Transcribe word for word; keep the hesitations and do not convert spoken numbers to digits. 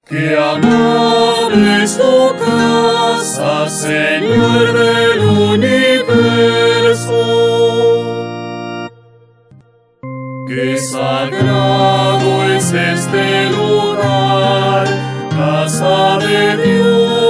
Qué amable es tu casa, Señor del universo. Qué sagrado es este lugar, casa de Dios.